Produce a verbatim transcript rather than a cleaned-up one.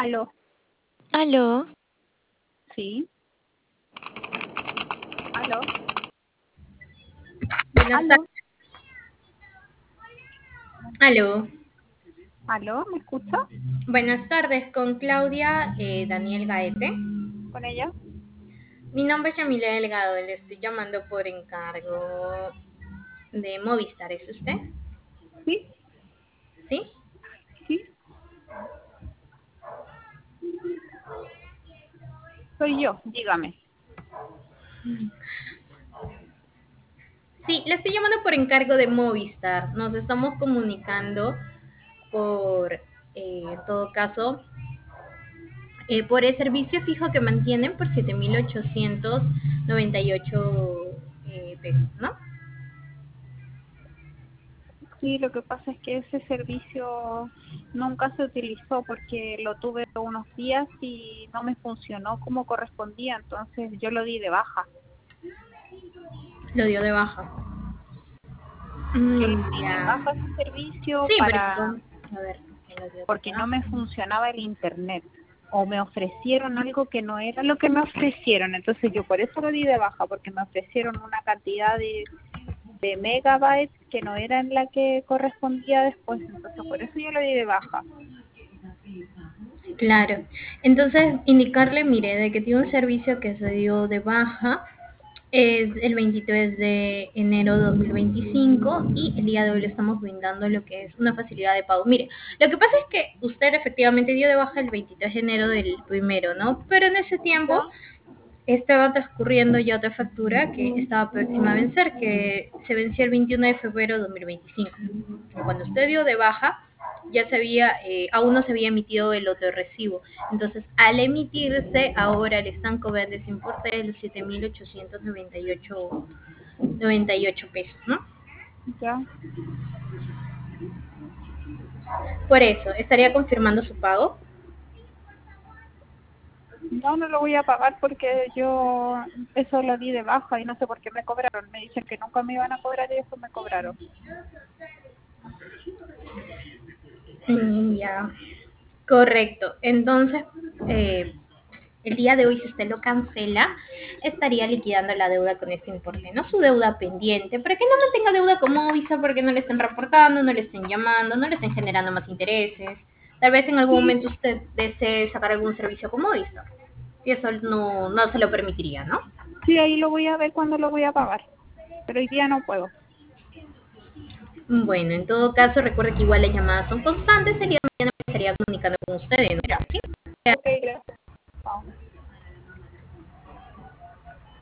Aló, Aló, sí, aló, Buenas aló, tardes. Aló. aló, ¿me escucha? Buenas tardes con Claudia eh, Daniel Gaete. ¿Con ella? Mi nombre es Yamile Delgado. Le estoy llamando por encargo de Movistar. ¿Es usted? Sí, ¿Sí? sí, soy yo, dígame. Sí, le estoy llamando por encargo de Movistar. Nos estamos comunicando por, eh, en todo caso, eh, por el servicio fijo que mantienen por siete mil ochocientos noventa y ocho eh, pesos, ¿no? Sí, lo que pasa es que ese servicio nunca se utilizó porque lo tuve unos días y no me funcionó como correspondía, entonces yo lo di de baja. Lo dio de baja. Yo lo Mm, di de ya. baja ese servicio Sí, pero para a ver, ¿qué lo dio de porque no baja? me funcionaba el internet o me ofrecieron algo que no era lo que me ofrecieron, entonces yo por eso lo di de baja, porque me ofrecieron una cantidad de, de megabytes que no era en la que correspondía después, entonces por eso yo lo di de baja. Claro. Entonces, indicarle, mire, de que tiene un servicio que se dio de baja es el veintitrés de enero de dos mil veinticinco y el día de hoy le estamos brindando lo que es una facilidad de pago. Mire, lo que pasa es que usted efectivamente dio de baja el veintitrés de enero del primero, ¿no? Pero en ese tiempo ¿Ya? estaba transcurriendo ya otra factura que estaba próxima a vencer, que se venció el veintiuno de febrero de dos mil veinticinco. Cuando usted dio de baja, ya se había, eh, aún no se había emitido el otro recibo. Entonces, al emitirse, ahora le están cobrando ese importe de los siete mil ochocientos noventa y ocho noventa y ocho pesos, ¿no? ¿Ya? Por eso, estaría confirmando su pago. No, no lo voy a pagar porque yo eso lo di de baja y no sé por qué me cobraron. Me dicen que nunca me iban a cobrar y después me cobraron. Mm, ya, correcto. Entonces, eh, el día de hoy, si usted lo cancela, estaría liquidando la deuda con este importe, no su deuda pendiente, para que no mantenga deuda con Movisa, porque no le estén reportando, no le estén llamando, no le estén generando más intereses. Tal vez en algún Sí, momento usted desee sacar algún servicio con Movisa, y eso no, no se lo permitiría, ¿no? sí, ahí lo voy a ver cuando lo voy a pagar, pero hoy día no puedo. Bueno, en todo caso, recuerde que igual las llamadas son constantes, el día de mañana me estaría comunicando con ustedes, ¿no? Ya. ¿Sí? Ok, gracias.